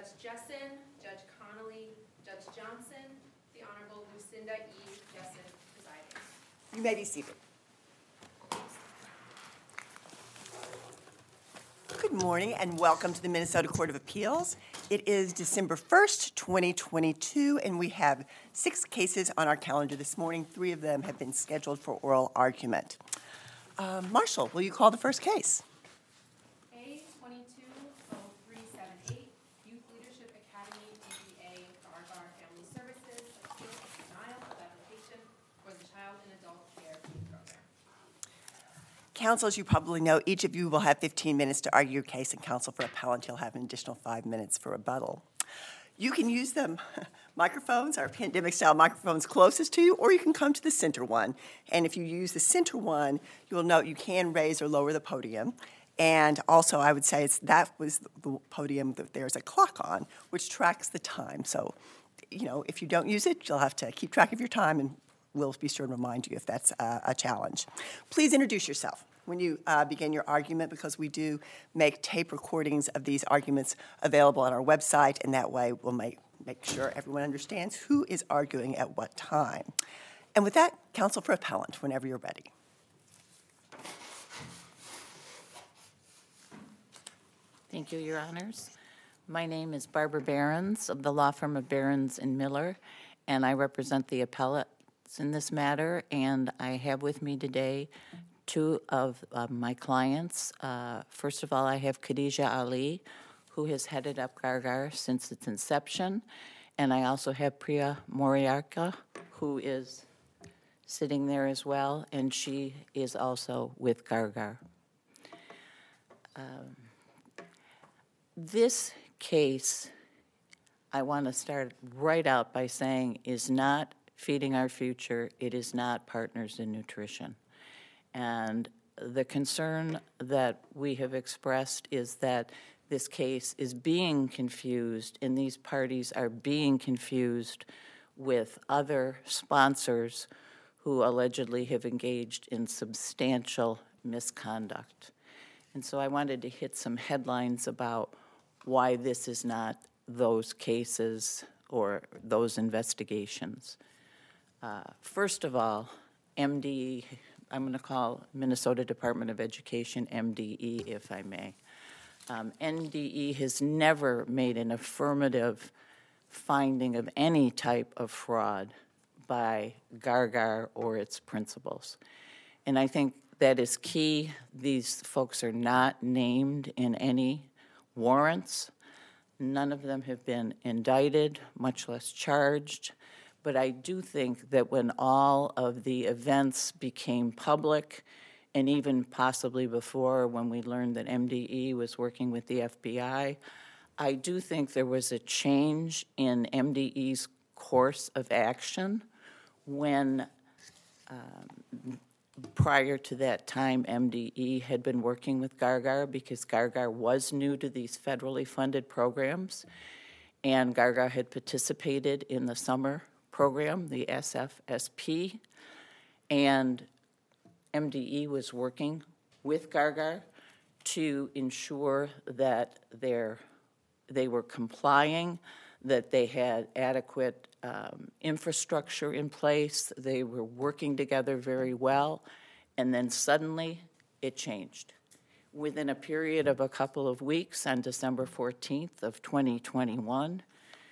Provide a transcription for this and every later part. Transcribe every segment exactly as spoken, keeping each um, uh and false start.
Judge Jessen, Judge Connolly, Judge Johnson, the Honorable Lucinda E. Jessen presiding. You may be seated. Good morning and welcome to the Minnesota Court of Appeals. It is December first, twenty twenty-two, and we have six cases on our calendar this morning. Three of them have been scheduled for oral argument. Uh, Marshall, will you call the first case? A twenty-two oh three seven eight, Youth Leadership Academy D B A Gargar Family Services, appeal of denial of application for the Child and Adult Care Food Program. Counsel, as you probably know, each of you will have fifteen minutes to argue your case, and counsel for appellant, you'll have an additional five minutes for rebuttal. You can use them microphones, our pandemic-style microphones closest to you, or you can come to the center one. And if you use the center one, you will note you can raise or lower the podium. And also, I would say it's that was the podium that there's a clock on, which tracks the time. So, you know, if you don't use it, you'll have to keep track of your time, and we'll be sure to remind you if that's a, a challenge. Please introduce yourself when you uh, begin your argument, because we do make tape recordings of these arguments available on our website, and that way we'll make, make sure everyone understands who is arguing at what time. And with that, counsel for appellant, whenever you're ready. Thank you, Your Honors. My name is Barbara Behrens of the law firm of Behrens and Miller, and I represent the appellates in this matter, and I have with me today two of uh, my clients. Uh, first of all, I have Khadija Ali, who has headed up Gargar since its inception, and I also have Priya Moriarka, who is sitting there as well, and she is also with Gargar. Um, this case, I want to start right out by saying, is not Feeding Our Future. It is not Partners in Nutrition. And the concern that we have expressed is that this case is being confused, and these parties are being confused with other sponsors who allegedly have engaged in substantial misconduct. And so I wanted to hit some headlines about why this is not those cases or those investigations. Uh, first of all, M D E, I'm going to call Minnesota Department of Education M D E, if I may. Um, M D E has never made an affirmative finding of any type of fraud by Gargar or its principals. And I think that is key. These folks are not named in any warrants. None of them have been indicted, much less charged. But I do think that when all of the events became public, and even possibly before when we learned that M D E was working with the F B I, I do think there was a change in M D E's course of action when, um, prior to that time, M D E had been working with Gargar because Gargar was new to these federally funded programs, and Gargar had participated in the summer program, the S F S P, and M D E was working with Gargar to ensure that they're, they were complying, that they had adequate um, infrastructure in place, they were working together very well, and then suddenly it changed. Within a period of a couple of weeks, on December fourteenth of twenty twenty-one,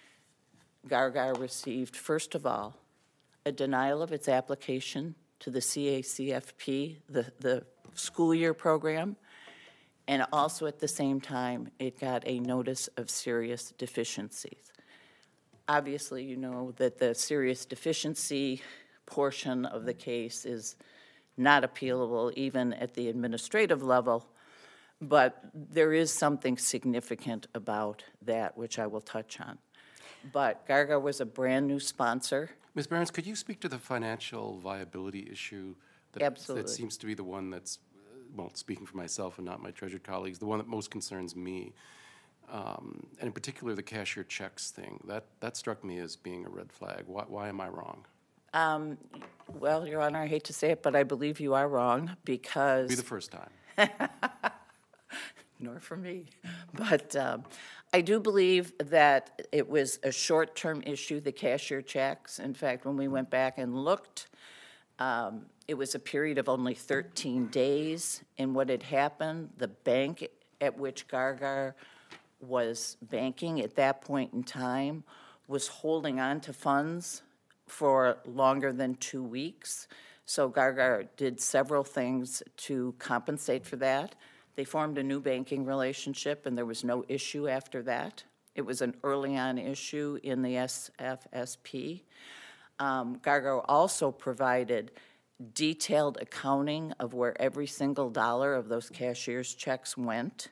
Gargar received, first of all, a denial of its application to the C A C F P, the, the school year program, and also at the same time, it got a notice of serious deficiencies. Obviously, you know that the serious deficiency portion of the case is not appealable even at the administrative level, but there is something significant about that, which I will touch on. But Gargar was a brand new sponsor. Miz Behrens, could you speak to the financial viability issue that, Absolutely. that seems to be the one that's, well, speaking for myself and not my treasured colleagues, the one that most concerns me, um, and in particular the cashier checks thing. That, that struck me as being a red flag. Why, why am I wrong? Um, well, Your Honor, I hate to say it, but I believe you are wrong because... Be the first time. nor for me. But um, I do believe that it was a short-term issue, the cashier checks. In fact, when we went back and looked, um, it was a period of only thirteen days. And what had happened, the bank at which Gargar was banking at that point in time was holding on to funds for longer than two weeks. So Gargar did several things to compensate for that. They formed a new banking relationship, and there was no issue after that. It was an early-on issue in the S F S P. Um, Gargar also provided detailed accounting of where every single dollar of those cashier's checks went.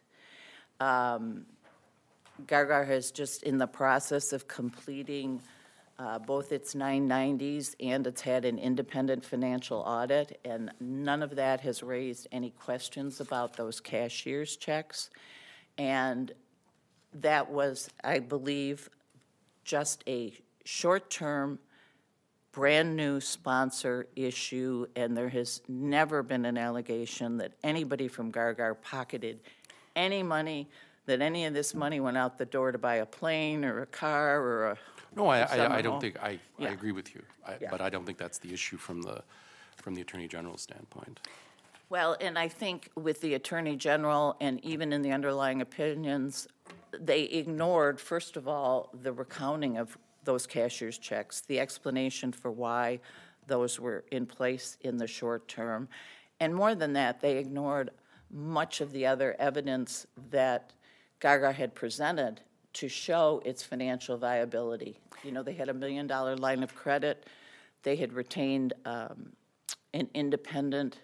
Um, Gargar has just in the process of completing uh, both its nine nineties and it's had an independent financial audit, and none of that has raised any questions about those cashier's checks. And that was, I believe, just a short-term, brand-new sponsor issue, and there has never been an allegation that anybody from Gargar pocketed any money, that any of this money went out the door to buy a plane or a car or a No, I, summer I, I don't home. think, I, I Yeah. agree with you. I- Yeah. But I don't think that's the issue from the, from the Attorney General's standpoint. Well, and I think with the Attorney General and even in the underlying opinions, they ignored, first of all, the recounting of those cashier's checks, the explanation for why those were in place in the short term. And more than that, they ignored much of the other evidence that Gargar had presented to show its financial viability. You know, they had a million-dollar line of credit. They had retained um, an independent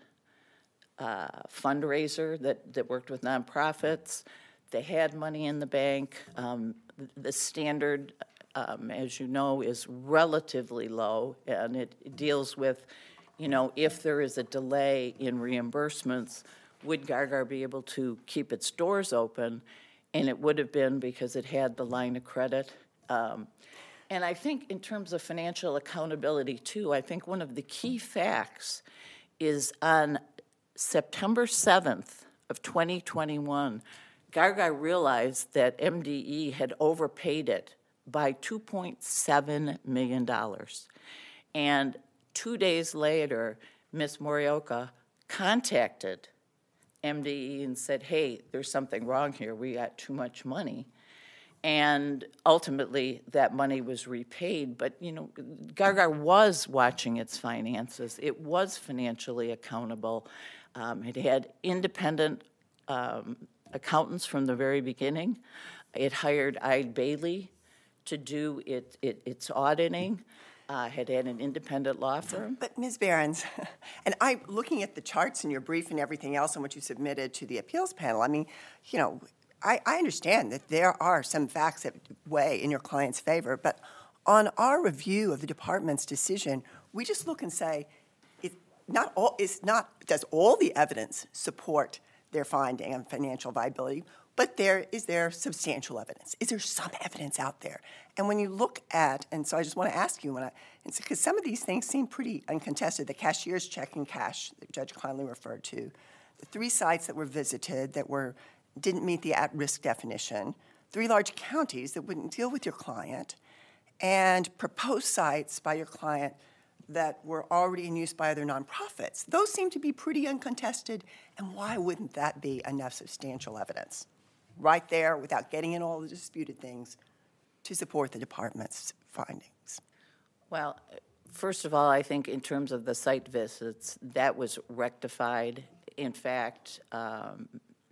uh, fundraiser that, that worked with nonprofits. They had money in the bank. Um, the standard, um, as you know, is relatively low, and it, it deals with, you know, if there is a delay in reimbursements, would Gargar be able to keep its doors open? And it would have been because it had the line of credit. Um, and I think in terms of financial accountability, too, I think one of the key facts is on September seventh of twenty twenty-one, Gargar realized that M D E had overpaid it by two point seven million dollars. And two days later, Miz Morioka contacted M D E and said, hey, there's something wrong here. We got too much money. And ultimately, that money was repaid. But, you know, Gargar was watching its finances. It was financially accountable. Um, it had independent um, accountants from the very beginning. It hired Eide Bailey to do it, it, its auditing. Uh, had had an independent law firm. But Miz Behrens, and I, looking at the charts in your brief and everything else and what you submitted to the appeals panel, I mean, you know, I, I understand that there are some facts that weigh in your client's favor, but on our review of the department's decision, we just look and say, it not all is not does all the evidence support their finding on financial viability, but there is there substantial evidence. Is there some evidence out there? And when you look at, and so I just want to ask you, when I, because some of these things seem pretty uncontested, the cashier's check and cash that Judge Conley referred to, the three sites that were visited that were didn't meet the at-risk definition, three large counties that wouldn't deal with your client, and proposed sites by your client that were already in use by other nonprofits. Those seem to be pretty uncontested, and why wouldn't that be enough substantial evidence? Right there, without getting in all the disputed things, to support the department's findings. Well, first of all, I think in terms of the site visits, that was rectified. In fact, um,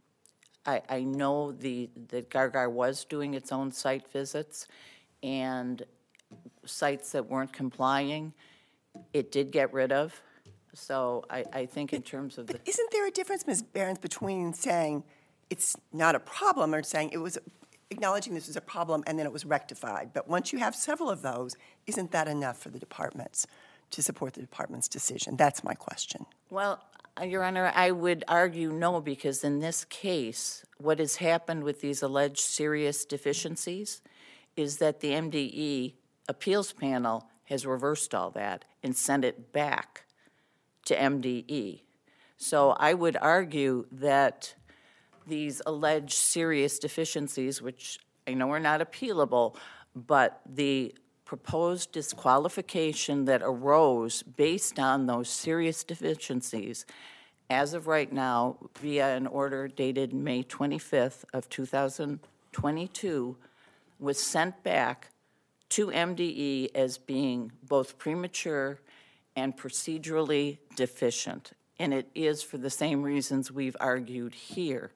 I, I know the that Gargar was doing its own site visits, and sites that weren't complying, it did get rid of. So I, I think in terms of the... But isn't there a difference, Miz Behrens, between saying it's not a problem or saying it was acknowledging this was a problem and then it was rectified? But once you have several of those, isn't that enough for the departments to support the department's decision? That's my question. Well, Your Honor, I would argue no, because in this case, what has happened with these alleged serious deficiencies is that the M D E appeals panel has reversed all that and sent it back to M D E. So I would argue that these alleged serious deficiencies, which I know are not appealable, but the proposed disqualification that arose based on those serious deficiencies, as of right now, via an order dated May twenty-fifth of two thousand twenty-two, was sent back to M D E as being both premature and procedurally deficient. And it is for the same reasons we've argued here.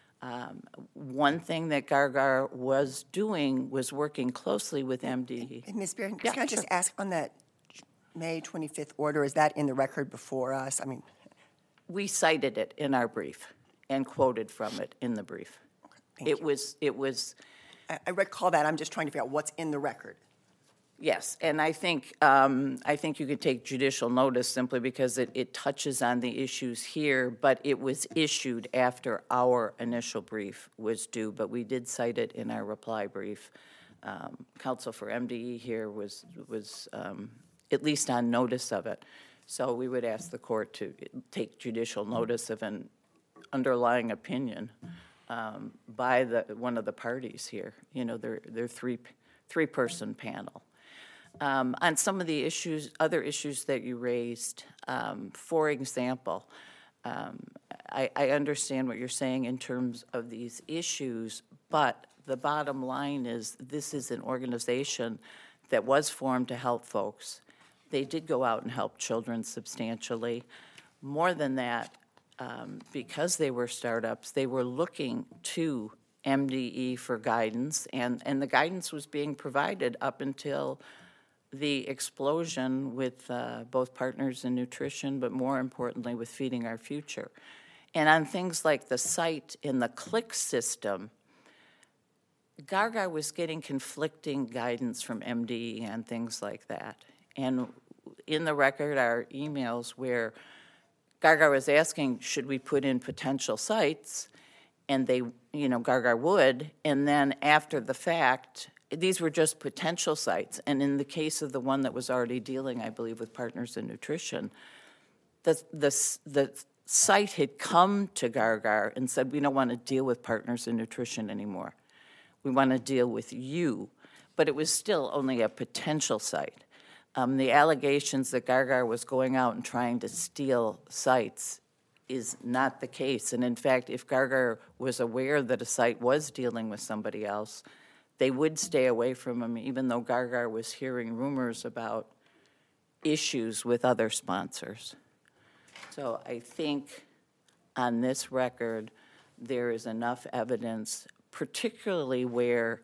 Um, one thing that Gargar was doing was working closely with M D E. Hey, Miz Barron, Yeah, can I just sure. ask on that May twenty-fifth order, is that in the record before us? I mean, We cited it in our brief and quoted from it in the brief. thank It you. was, it was, I I recall that, I'm just trying to figure out what's in the record. yes, and I think, um, I think you could take judicial notice simply because it, it touches on the issues here, but it was issued after our initial brief was due, but we did cite it in our reply brief. Um, Counsel for M D E here was, was um, at least on notice of it. So we would ask the court to take judicial notice of an underlying opinion um, by the, one of the parties here. You know, they're, they're three, three-person panel. Um, on some of the issues, other issues that you raised, um, for example, um, I, I understand what you're saying in terms of these issues, but the bottom line is this is an organization that was formed to help folks. They did go out and help children substantially. More than that, um, because they were startups, they were looking to M D E for guidance, and, and the guidance was being provided up until the explosion with uh, both Partners in Nutrition, but more importantly with Feeding Our Future. And on things like the site in the CLICK system, Gargar was getting conflicting guidance from M D E on things like that. And in the record are emails where Gargar was asking, should we put in potential sites? And they, you know, Gargar would. And then after the fact, these were just potential sites. And in the case of the one that was already dealing, I believe, with Partners in Nutrition, the, the, the site had come to Gargar and said, we don't want to deal with Partners in Nutrition anymore. We want to deal with you. But it was still only a potential site. Um, the allegations that Gargar was going out and trying to steal sites is not the case. And in fact, if Gargar was aware that a site was dealing with somebody else, they would stay away from him, even though Gargar was hearing rumors about issues with other sponsors. So I think on this record, there is enough evidence, particularly where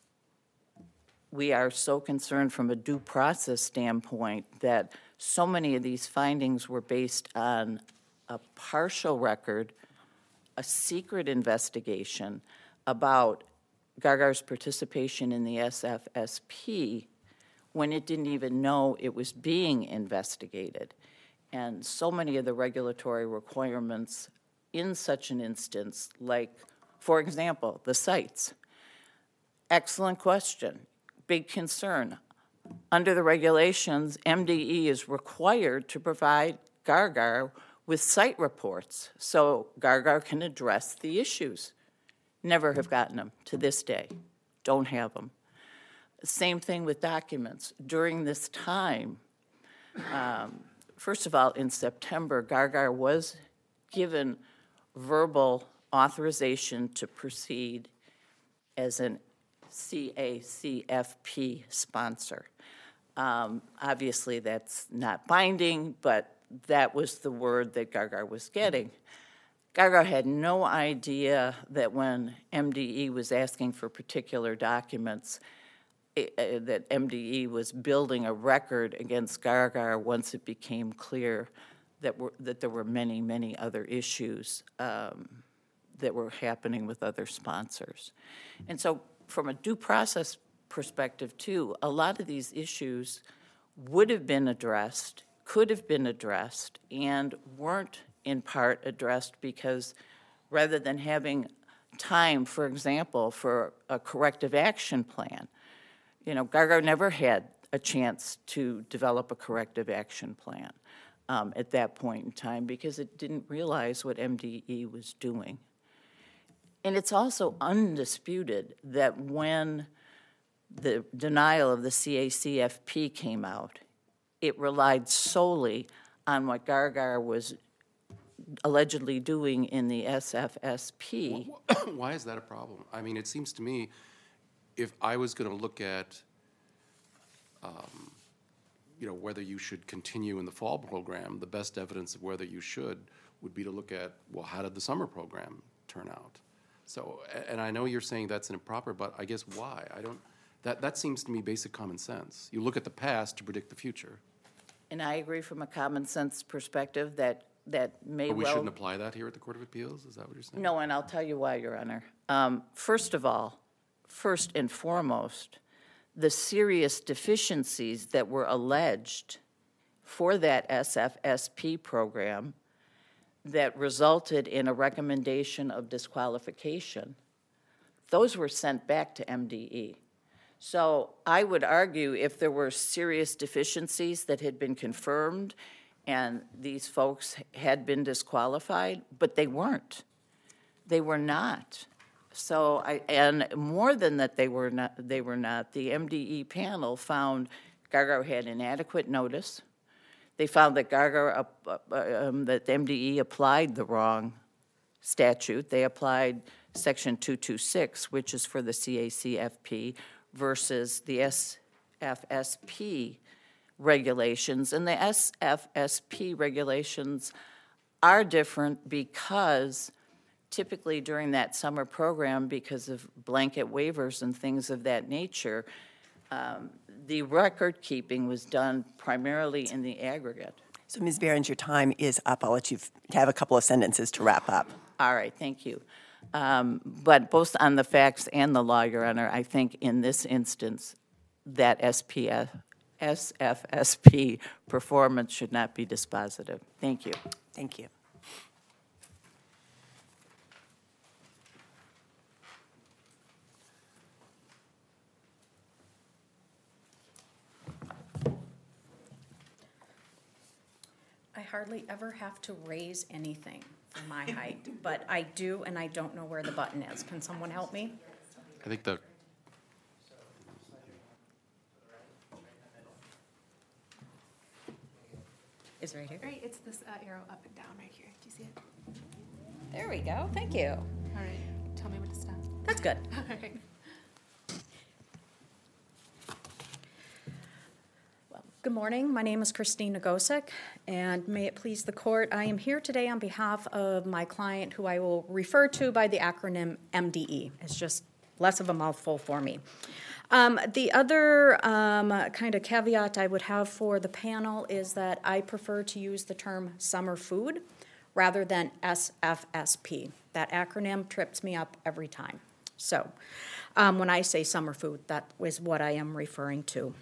we are so concerned from a due process standpoint that so many of these findings were based on a partial record, a secret investigation about Gargar's participation in the S F S P when it didn't even know it was being investigated. And so many of the regulatory requirements in such an instance, like, for example, the sites. Excellent question. Big concern. Under the regulations, M D E is required to provide Gargar with site reports so Gargar can address the issues. Never have gotten them to this day. Don't have them. Same thing with documents. During this time, um, first of all, in September, Gargar was given verbal authorization to proceed as an C A C F P sponsor. Um, obviously, that's not binding, but that was the word that Gargar was getting. Gargar had no idea that when M D E was asking for particular documents, it, uh, that M D E was building a record against Gargar once it became clear that, were, that there were many, many other issues um, that were happening with other sponsors. And so from a due process perspective, too, a lot of these issues would have been addressed, could have been addressed, and weren't in part addressed because rather than having time, for example, for a corrective action plan, you know, Gargar never had a chance to develop a corrective action plan um, at that point in time because it didn't realize what M D E was doing. And it's also undisputed that when the denial of the C A C F P came out, it relied solely on what Gargar was allegedly doing in the S F S P. Why is that a problem? I mean, it seems to me, if I was going to look at, um, you know, whether you should continue in the fall program, the best evidence of whether you should would be to look at, well, how did the summer program turn out? So, a- and I know you're saying that's improper, but I guess why? I don't, that, that seems to me basic common sense. You look at the past to predict the future. And I agree from a common sense perspective that, that may But we well... shouldn't apply that here at the Court of Appeals? Is that what you're saying? No, and I'll tell you why, Your Honor. Um, First of all, first and foremost, the serious deficiencies that were alleged for that S F S P program that resulted in a recommendation of disqualification, those were sent back to M D E. So I would argue if there were serious deficiencies that had been confirmed and these folks had been disqualified, but they weren't. They were not. So I, and more than that they were not, they were not, the M D E panel found Gargar had inadequate notice. They found that Gargar, uh, uh, um, that the M D E applied the wrong statute. They applied Section two twenty-six, which is for the C A C F P, versus the S F S P regulations. And the S F S P regulations are different because typically during that summer program, because of blanket waivers and things of that nature, um, the record keeping was done primarily in the aggregate. So, Miz Behrens, your time is up. I'll let you f- have a couple of sentences to wrap up. All right, thank you. Um, but both on the facts and the law, Your Honor, I think in this instance that S P F, S F S P performance should not be dispositive. Thank you. Thank you. I hardly ever have to raise anything for my height, but I do, and I don't know where the button is. Can someone help me? I think the, Is it right here? Right, it's this uh, arrow up and down right here. Do you see it? There we go. Thank you. All right, tell me when to stop. That's good. All right. Good morning. My name is Christine Nagosic, and may it please the court, I am here today on behalf of my client, who I will refer to by the acronym M D E. It's just less of a mouthful for me. Um, the other um, kind of caveat I would have for the panel is that I prefer to use the term summer food rather than S F S P. That acronym trips me up every time. So um, when I say summer food, that is what I am referring to.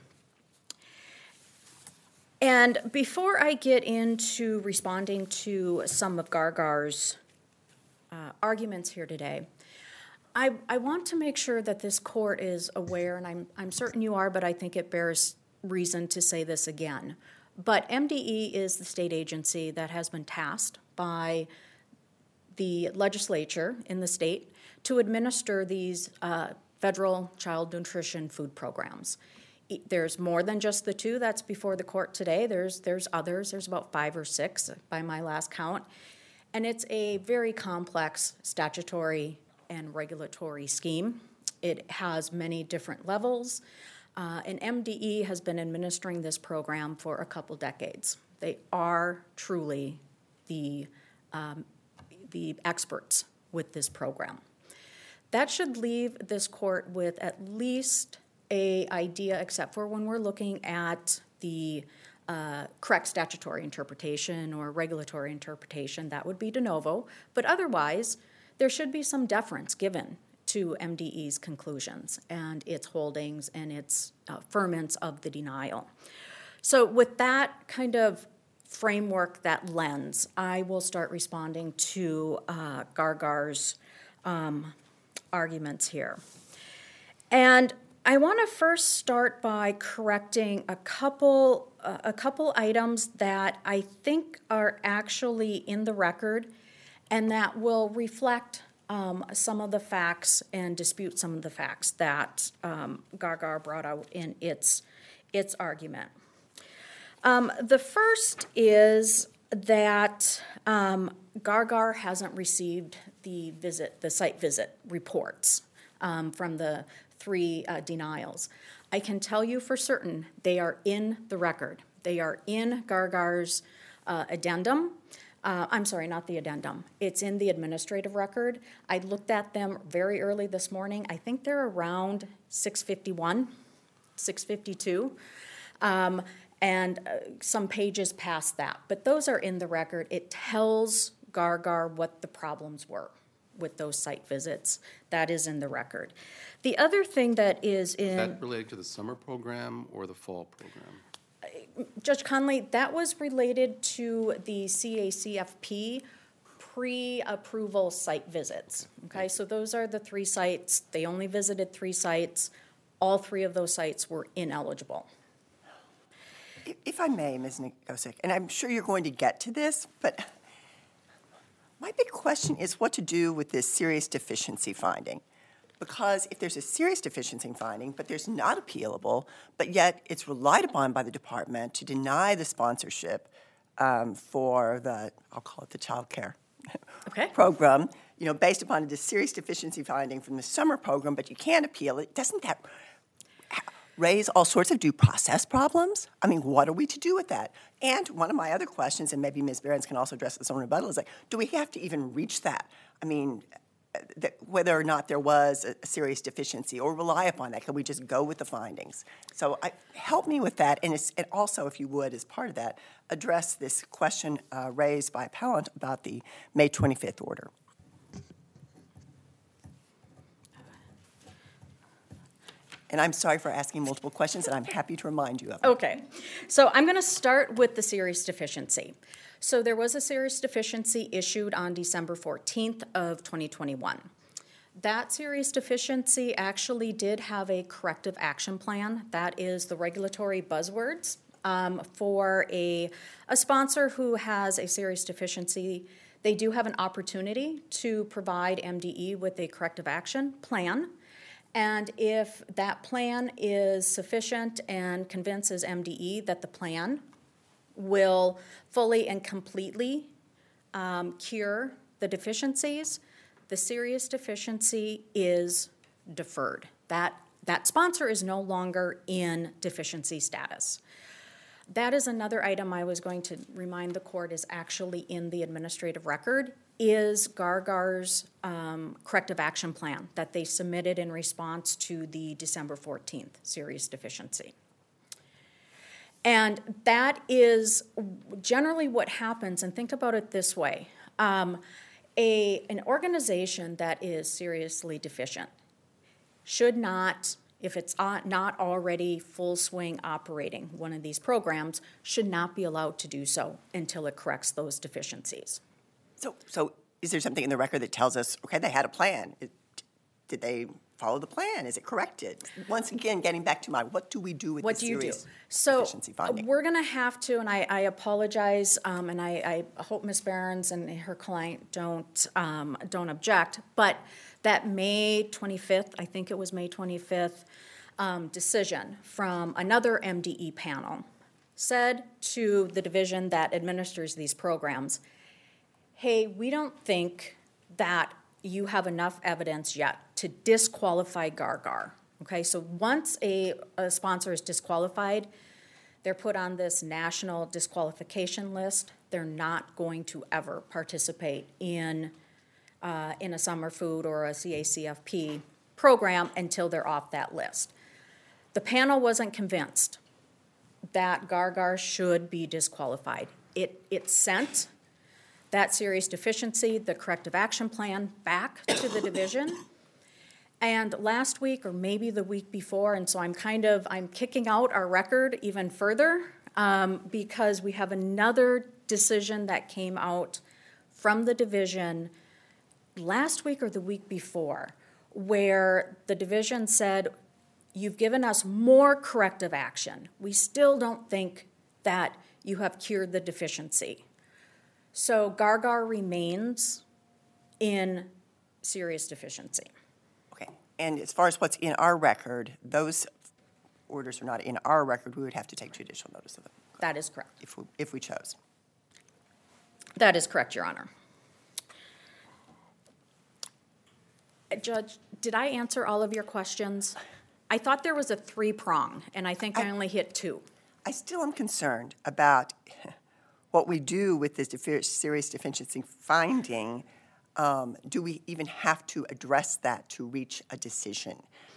And before I get into responding to some of Gargar's uh, arguments here today, I, I want to make sure that this court is aware, and I'm, I'm certain you are, but I think it bears reason to say this again. But M D E is the state agency that has been tasked by the legislature in the state to administer these uh, federal child nutrition food programs. There's more than just the two that's before the court today. There's there's others. There's about five or six by my last count. And it's a very complex statutory and regulatory scheme. It has many different levels. Uh, and M D E has been administering this program for a couple decades. They are truly the, um, the experts with this program. That should leave this court with at least a idea, except for when we're looking at the uh, correct statutory interpretation or regulatory interpretation, that would be de novo. But otherwise, there should be some deference given to M D E's conclusions and its holdings and its uh, affirmance of the denial. So with that kind of framework, that lens, I will start responding to uh, Gargar's um, arguments here. And I want to first start by correcting a couple uh, a couple items that I think are actually in the record and that will reflect um, some of the facts and dispute some of the facts that um, Gargar brought out in its, its argument. Um, the first is that um, Gargar hasn't received the visit, the site visit reports um, from the three uh, denials. I can tell you for certain they are in the record. They are in Gargar's uh, addendum. Uh, I'm sorry, not the addendum. It's in the administrative record. I looked at them very early this morning. I think they're around six fifty-one, six fifty-two. Um, and uh, some pages past that. But those are in the record. It tells Gargar what the problems were with those site visits. That is in the record. The other thing that is in... Is that related to the summer program or the fall program? Judge Conley, that was related to the C A C F P pre-approval site visits. Okay, so those are the three sites. They only visited three sites. All three of those sites were ineligible. If I may, Miz Ngosek, and I'm sure you're going to get to this, but my big question is what to do with this serious deficiency finding. Because if there's a serious deficiency finding, but there's not appealable, but yet it's relied upon by the department to deny the sponsorship um, for the, I'll call it the child care Okay. program, you know, based upon a serious deficiency finding from the summer program, but you can't appeal it, doesn't that raise all sorts of due process problems? I mean, what are we to do with that? And one of my other questions, and maybe Miz Behrens can also address this on rebuttal, is like, do we have to even reach that? I mean, th- whether or not there was a, a serious deficiency or rely upon that, can we just go with the findings? So I, help me with that, and, it's, and also, if you would, as part of that, address this question uh, raised by appellant about the May twenty-fifth order. And I'm sorry for asking multiple questions, and I'm happy to remind you of them. Okay, so I'm going to start with the serious deficiency. So there was a serious deficiency issued on December fourteenth of twenty twenty-one. That serious deficiency actually did have a corrective action plan. That is the regulatory buzzwords um, for a, a sponsor who has a serious deficiency. They do have an opportunity to provide M D E with a corrective action plan. And if that plan is sufficient and convinces M D E that the plan will fully and completely um, cure the deficiencies, the serious deficiency is deferred. That, that sponsor is no longer in deficiency status. That is another item I was going to remind the court is actually in the administrative record, is Gargar's um, corrective action plan that they submitted in response to the December fourteenth serious deficiency. And that is generally what happens, and think about it this way. Um, a, an organization that is seriously deficient should not, if it's not already full swing operating one of these programs, should not be allowed to do so until it corrects those deficiencies. So, so is there something in the record that tells us, okay, they had a plan? It, did they follow the plan? Is it corrected? Once again, getting back to my, what do we do with What the do you do? serious So deficiency finding? we're going to have to, and I, I apologize, um, and I, I hope Miz Behrens and her client don't um, don't object, but that May twenty-fifth, I think it was May twenty-fifth, um, decision from another M D E panel said to the division that administers these programs, hey, we don't think that you have enough evidence yet to disqualify Gargar. Okay, so once a, a sponsor is disqualified, they're put on this national disqualification list. They're not going to ever participate in, uh, in a summer food or a C A C F P program until they're off that list. The panel wasn't convinced that Gargar should be disqualified. It, it sent that serious deficiency, the corrective action plan, back to the division. And last week, or maybe the week before, and so I'm kind of, I'm kicking out our record even further um, because we have another decision that came out from the division last week or the week before, where the division said, you've given us more corrective action. We still don't think that you have cured the deficiency. So Gargar remains in serious deficiency. Okay, and as far as what's in our record, those orders are not in our record. We would have to take judicial notice of them That is correct. if we, if we chose. That is correct, Your Honor. Uh, Judge, did I answer all of your questions? I thought there was a three-prong, and I think I, I only hit two. I still am concerned about what we do with this defi- serious deficiency finding. Um, do we even have to address that to reach a decision?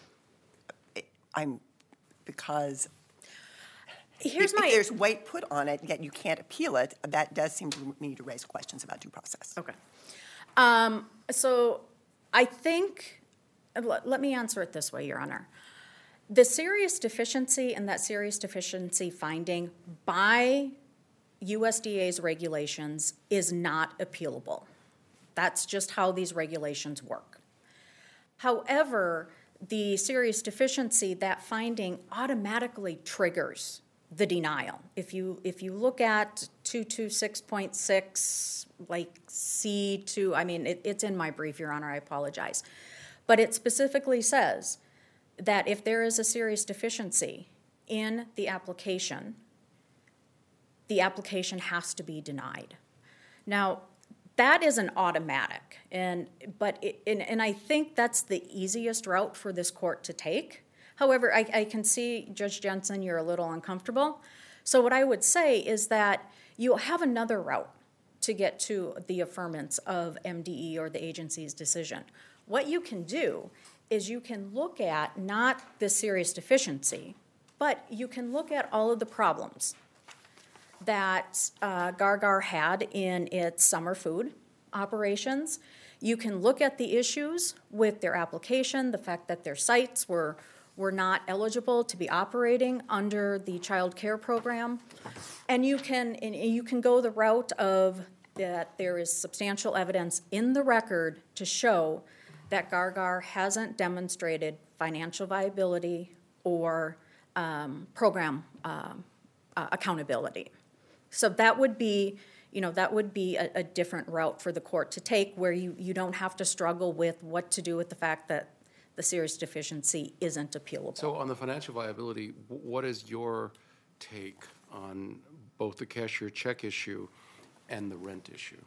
I'm, because Here's if, my. if there's weight put on it, yet you can't appeal it, that does seem to me to raise questions about due process. Okay. Um, so I think, let, let me answer it this way, Your Honor. The serious deficiency and that serious deficiency finding by U S D A's regulations is not appealable. That's just how these regulations work. However, the serious deficiency, that finding automatically triggers the denial. If you if you look at two twenty-six point six, like C two, I mean, it, it's in my brief, Your Honor, I apologize. But it specifically says that if there is a serious deficiency in the application, the application has to be denied. Now, that is an automatic, and but it, and, and I think that's the easiest route for this court to take. However, I, I can see, Judge Jensen, you're a little uncomfortable. So what I would say is that you'll have another route to get to the affirmance of M D E or the agency's decision. What you can do is you can look at not the serious deficiency, but you can look at all of the problems that uh, Gargar had in its summer food operations. You can look at the issues with their application, the fact that their sites were, were not eligible to be operating under the child care program. And you can, and you can go the route of that there is substantial evidence in the record to show that Gargar hasn't demonstrated financial viability or um, program uh, uh, accountability. So that would be, you know, that would be a, a different route for the court to take, where you, you don't have to struggle with what to do with the fact that the serious deficiency isn't appealable. So on the financial viability, wh- what is your take on both the cashier check issue and the rent issue?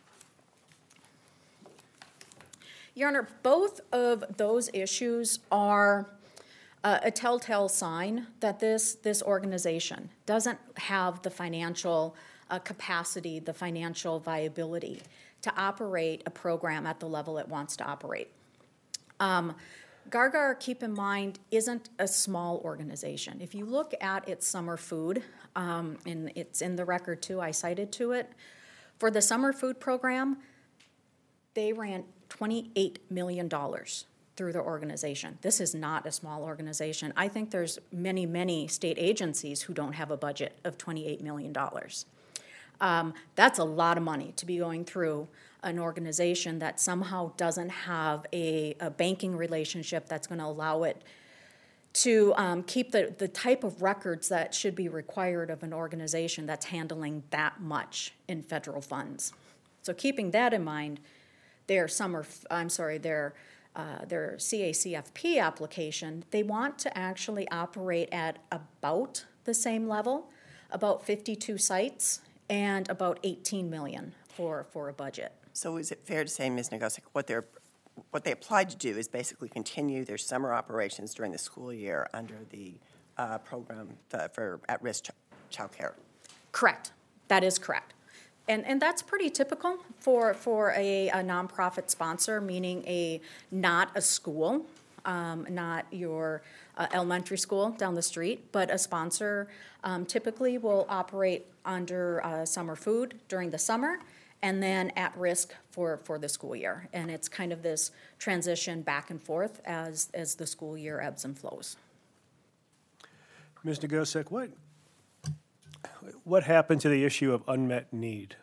Your Honor, both of those issues are uh, a telltale sign that this, this organization doesn't have the financial uh, capacity, the financial viability to operate a program at the level it wants to operate. Um, Gargar, keep in mind, isn't a small organization. If you look at its summer food, um, and it's in the record too, I cited to it, for the summer food program, they ran twenty-eight million dollars through their organization. This is not a small organization. I think there's many, many state agencies who don't have a budget of twenty-eight million dollars. Um, that's a lot of money to be going through an organization that somehow doesn't have a, a banking relationship that's going to allow it to um, keep the, the type of records that should be required of an organization that's handling that much in federal funds. So keeping that in mind, their summer, I'm sorry, their uh, their C A C F P application, they want to actually operate at about the same level, about fifty-two sites, and about eighteen million for for a budget. So is it fair to say, Miz Nagosic, what they're what they applied to do is basically continue their summer operations during the school year under the uh, program the, for at-risk ch- child care? Correct. That is correct. And and that's pretty typical for, for a, a nonprofit sponsor, meaning a not a school, um, not your uh, elementary school down the street, but a sponsor um, typically will operate under uh, summer food during the summer and then at risk for, for the school year. And it's kind of this transition back and forth as, as the school year ebbs and flows. Miz Nagosic, what What happened to the issue of unmet need?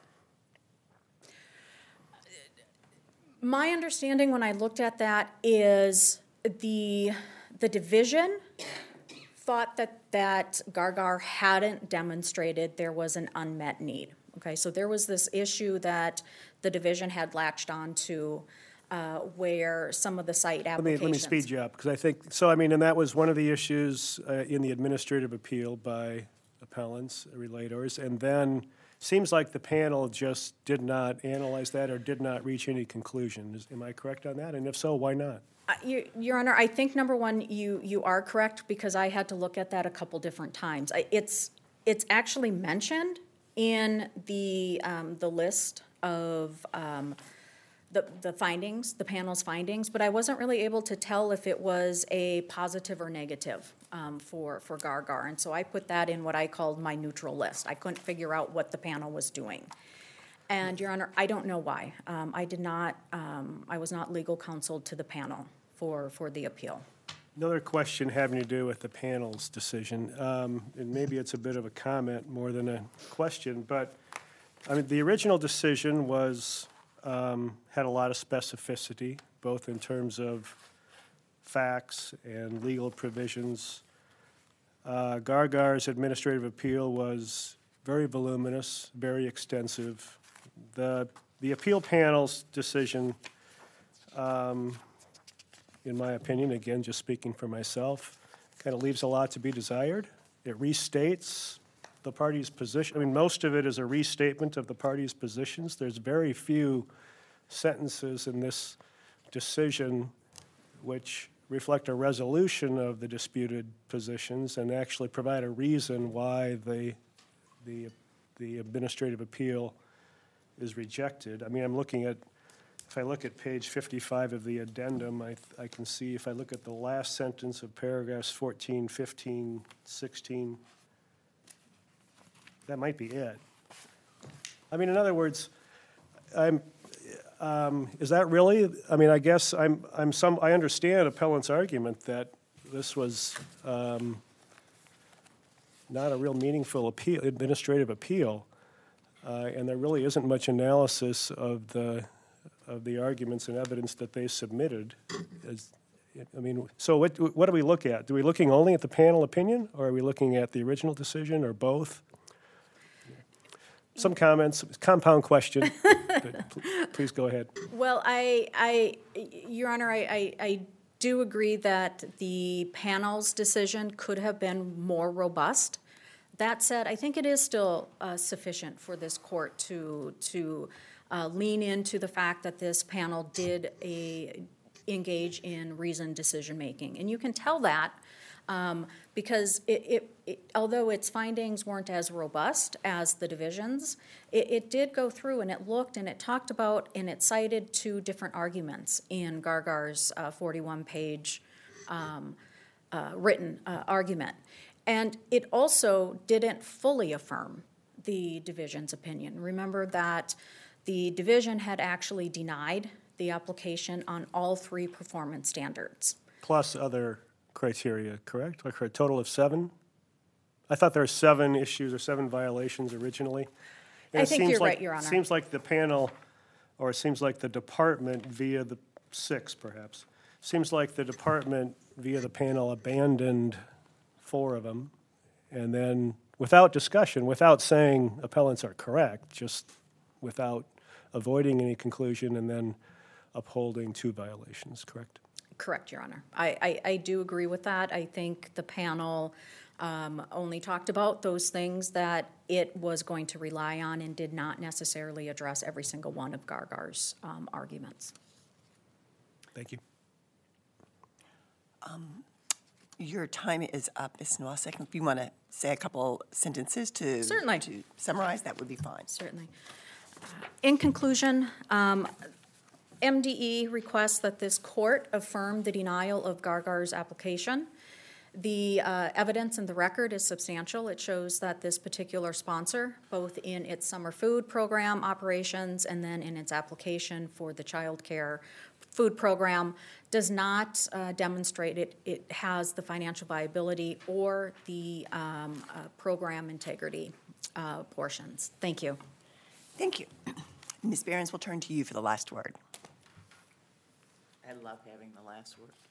My understanding when I looked at that is the the division thought that, that Gargar hadn't demonstrated there was an unmet need. Okay, so there was this issue that the division had latched on to uh, where some of the site Let me, applications. let me speed you up, because I think, so I mean, and that was one of the issues uh, in the administrative appeal by appellants, relators, and then seems like the panel just did not analyze that or did not reach any conclusion. Is- Am I correct on that? And if so, why not? Uh, Your Your Honor, I think number one, you, you are correct, because I had to look at that a couple different times. I- It's, it's actually mentioned in the, um, the list of, um, the, the findings, the panel's findings, but I wasn't really able to tell if it was a positive or negative, um, for, for Gargar. And so I put that in what I called my neutral list. I couldn't figure out what the panel was doing. And, Your Honor, I don't know why. Um, I did not, um, I was not legal counsel to the panel for, for the appeal. Another question having to do with the panel's decision, um, and maybe it's a bit of a comment more than a question, but, I mean, the original decision was, um, had a lot of specificity, both in terms of facts and legal provisions. Uh, Gargar's administrative appeal was very voluminous, very extensive. The, the appeal panel's decision, um, in my opinion, again, just speaking for myself, kind of leaves a lot to be desired. It restates the parties' position. I mean, most of it is a restatement of the parties' positions. There's very few sentences in this decision which reflect a resolution of the disputed positions and actually provide a reason why the, the, the administrative appeal is rejected. I mean, I'm looking at, if I look at page fifty-five of the addendum, I, I can see if I look at the last sentence of paragraphs fourteen, fifteen, sixteen, that might be it. I mean, in other words, I'm, um, is that really, I mean, I guess I'm, I'm some, I understand appellant's argument that this was um, not a real meaningful appeal, administrative appeal, uh, and there really isn't much analysis of the, of the arguments and evidence that they submitted. As, I mean, so what, what do we look at? Do we looking only at the panel opinion, or are we looking at the original decision, or both? Some comments, compound question, but pl- please go ahead. Well, I, I, Your Honor, I, I, I do agree that the panel's decision could have been more robust. That said, I think it is still uh, sufficient for this court to, to uh, lean into the fact that this panel did a, engage in reasoned decision-making. And you can tell that um, because it, it, it, although its findings weren't as robust as the divisions, it, it did go through and it looked and it talked about and it cited two different arguments in Gargar's uh, forty-one page um, uh, written uh, argument. And it also didn't fully affirm the division's opinion. Remember that the division had actually denied the application on all three performance standards. Plus other criteria, correct? Like for a total of seven? I thought there were seven issues or seven violations originally. And I it think seems you're like- right, Your Honor. Seems like the panel, or it seems like the department via the, six perhaps, seems like the department via the panel abandoned four of them, and then without discussion, without saying appellants are correct, just without avoiding any conclusion, and then upholding two violations, correct? Correct, Your Honor. I, I, I do agree with that. I think the panel um, only talked about those things that it was going to rely on and did not necessarily address every single one of Gargar's um, arguments. Thank you. Your time is up, Miz Nowacek. If you want to say a couple sentences to, Certainly. to summarize, that would be fine. Certainly. In conclusion, um, M D E requests that this court affirm the denial of Gargar's application. The uh, evidence in the record is substantial. It shows that this particular sponsor, both in its summer food program operations and then in its application for the child care food program, does not uh, demonstrate it, it has the financial viability or the um, uh, program integrity uh, portions. Thank you. Thank you. Miz Behrens, we'll turn to you for the last word. I love having the last word.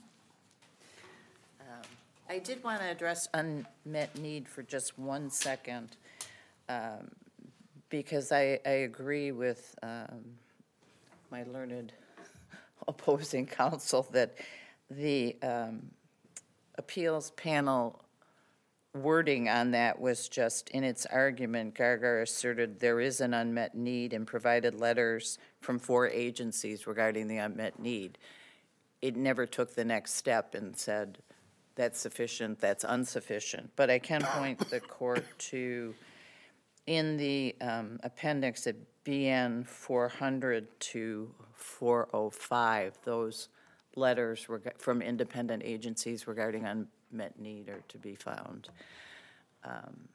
Um, I did want to address unmet need for just one second, um, because I, I agree with um, my learned opposing counsel that the um, appeals panel wording on that was just, in its argument, Gargar asserted there is an unmet need and provided letters from four agencies regarding the unmet need. It never took the next step and said, that's sufficient, that's insufficient. But I can point the court to, in the um, appendix at B N four hundred to four oh five, those letters were from independent agencies regarding unmet need are to be found. Um,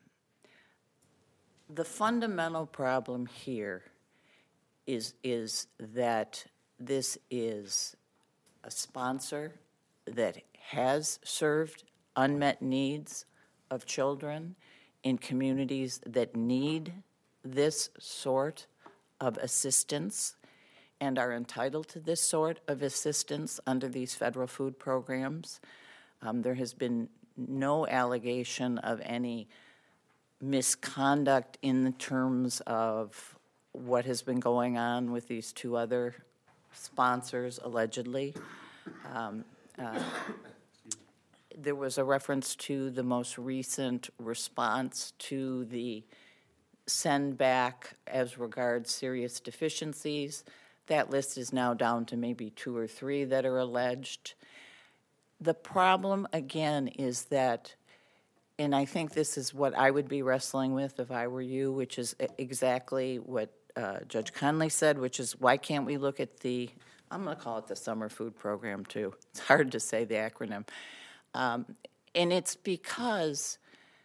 the fundamental problem here is, is that this is a sponsor that has served unmet needs of children in communities that need this sort of assistance and are entitled to this sort of assistance under these federal food programs. Um, there has been no allegation of any misconduct in the terms of what has been going on with these two other sponsors, allegedly. Um, uh, there was a reference to the most recent response to the send back as regards serious deficiencies. That list is now down to maybe two or three that are alleged. The problem, again, is that, and I think this is what I would be wrestling with if I were you, which is exactly what uh, Judge Conley said, which is why can't we look at the, I'm going to call it the summer food program too. It's hard to say the acronym. Um, and it's because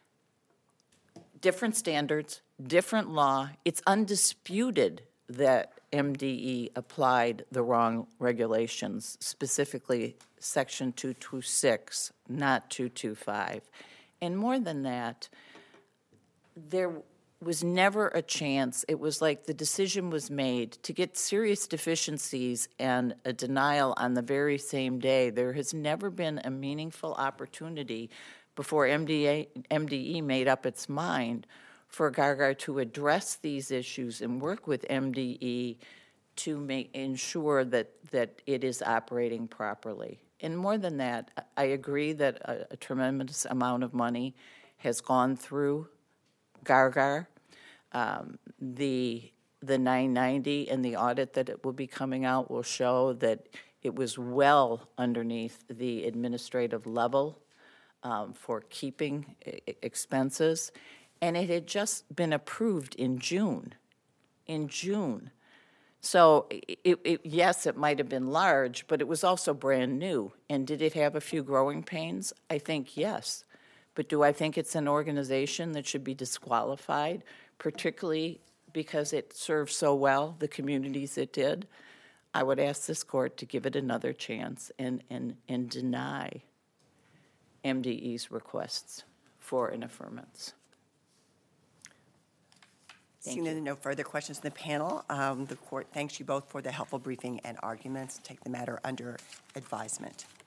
different standards, different law, it's undisputed that M D E applied the wrong regulations, specifically Section two twenty-six, not two twenty-five. And more than that, there was never a chance. It was like the decision was made to get serious deficiencies and a denial on the very same day. There has never been a meaningful opportunity before M D A, M D E made up its mind for Gargar to address these issues and work with M D E to make, ensure that, that it is operating properly. And more than that, I agree that a, a tremendous amount of money has gone through Gargar. Um, the the nine ninety and the audit that it will be coming out will show that it was well underneath the administrative level um, for keeping I- expenses. And it had just been approved in June, in June. So it, it, yes, it might have been large, but it was also brand new. And did it have a few growing pains? I think yes. But do I think it's an organization that should be disqualified, particularly because it served so well the communities it did? I would ask this court to give it another chance and, and, and deny M D E's requests for an affirmance. Thank Seeing you. there are no further questions in the panel, um, the court thanks you both for the helpful briefing and arguments. Take the matter under advisement.